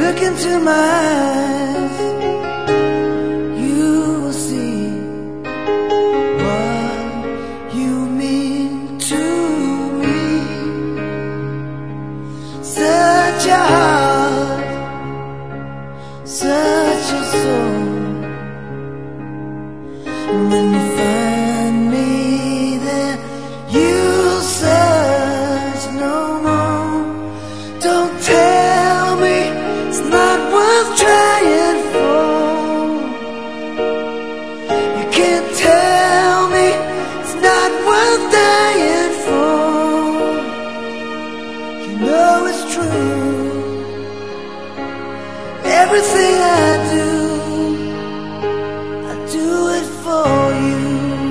Look into my eyes, you will see what you mean to me. Such a heart, such a soul. When you find me there, you'll search no more. Don't tell me it's not worth trying for. You can't tell me it's not worth dying for. You know it's true. Everything I do it for you.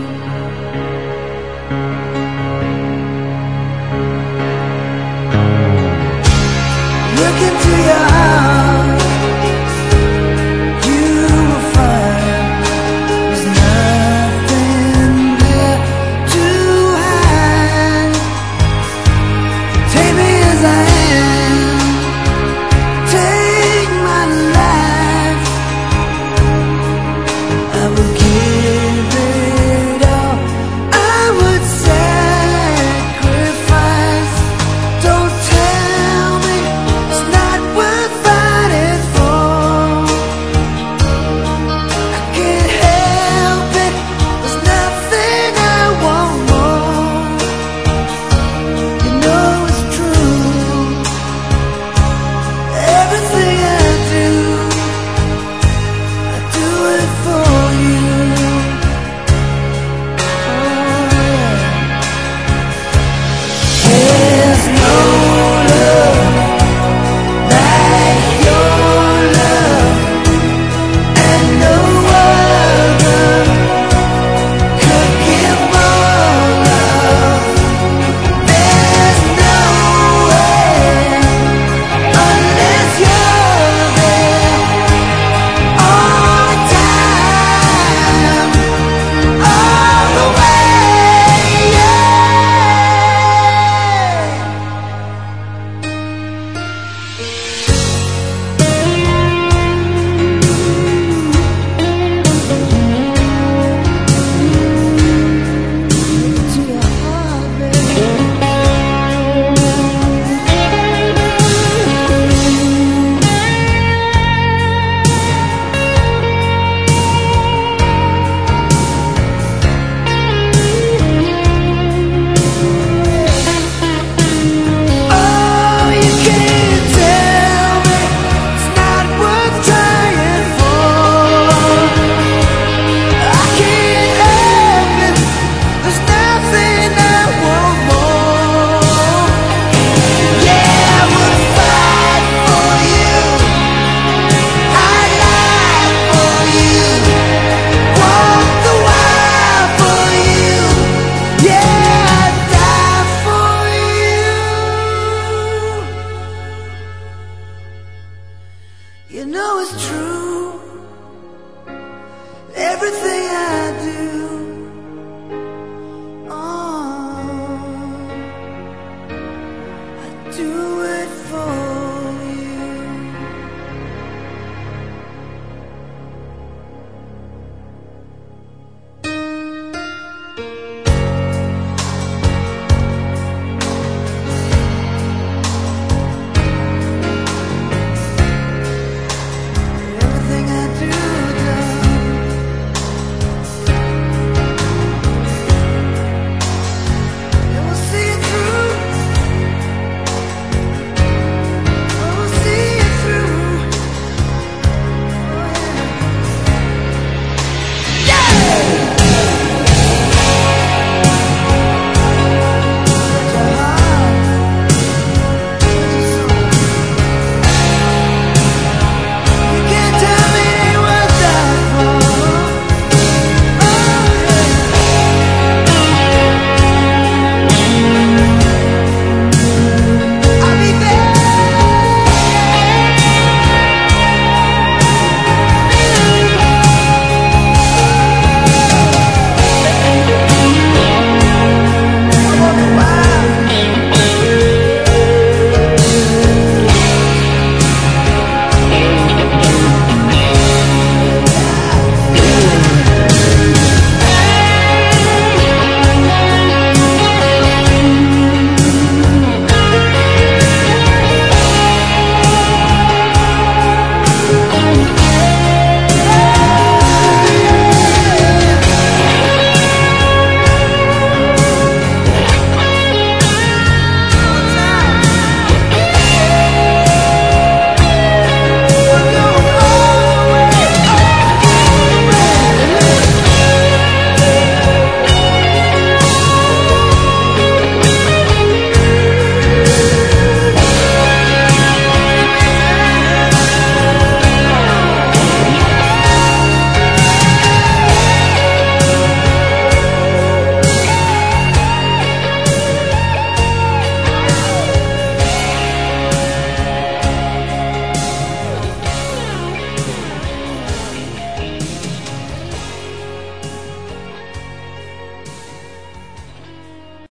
Look into your heart, you will find there's nothing there to hide. Take me as I am, take my life. I will give it all, I would sacrifice. Don't tell me it's not worth fighting for. I can't help it, there's nothing I want more. You know it's true. Everything I do it for you. There's no love like your love, and no other could give more love. There's no way unless you're there all the time, all the way, yeah. To your heart, baby. Oh, you can't tell me it's not worth trying for. I can't help it, there's nothing I want more. Yeah, I would fight for you, I'd lie for you, walk the wild for you. Yeah, I'd die for you. You know it's true. Everything I